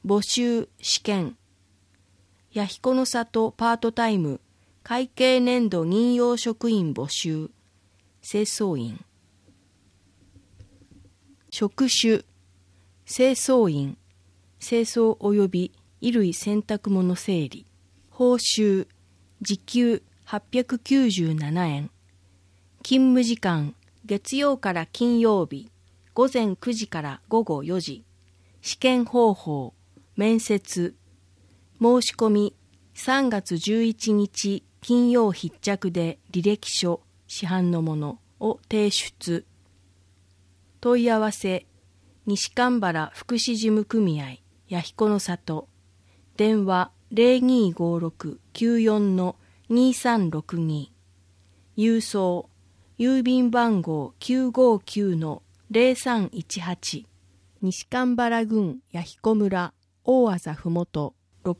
募集試験。弥彦の里パートタイム会計年度任用職員募集。清掃員。職種。清掃員。清掃及び衣類洗濯物整理。報酬。時給897円。勤務時間。月曜から金曜日。午前9時から午後4時。試験方法。面接。申し込み。3月11日金曜必着で履歴書、市販のものを提出。問い合わせ。西蒲原福祉事務組合弥彦の里。電話0256-94-2362。郵送。郵便番号 959-0318。西蒲原郡弥彦村大字ふもと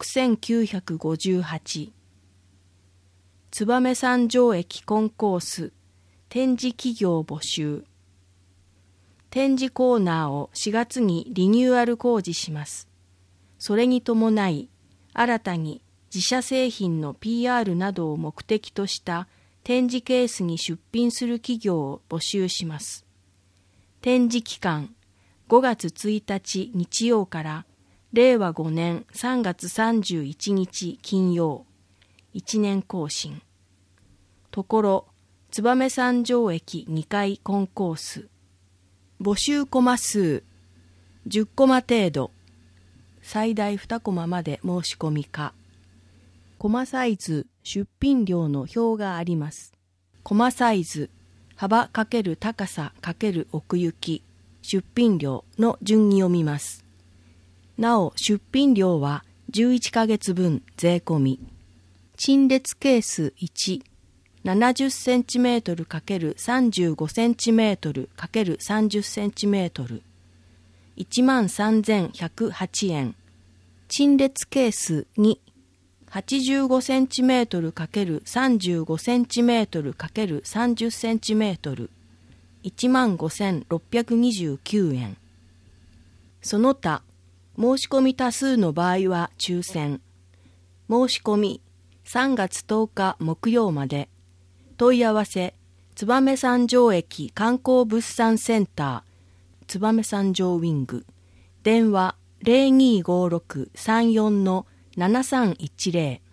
6958。燕三条駅コンコース展示企業募集。展示コーナーを4月にリニューアル工事します。それに伴い、新たに自社製品の PR などを目的とした展示ケースに出品する企業を募集します。展示期間、5月1日日曜から令和5年3月31日金曜。1年更新。ところ、燕三条駅2階コンコース。募集コマ数10コマ程度。最大2コマまで申し込み可。コマサイズ出品量の表があります。コマサイズ幅×高さ×奥行き出品量の順に読みます。なお出品量は11ヶ月分税込み。陳列ケース1 70cm×35cm×30cm 13,108円。陳列ケース2 85cm×35cm×30cm 15,629円。その他、申し込み多数の場合は抽選。申し込み3月10日木曜まで。問い合わせ燕三条駅観光物産センター燕三条ウィング。電話0256-34-7310。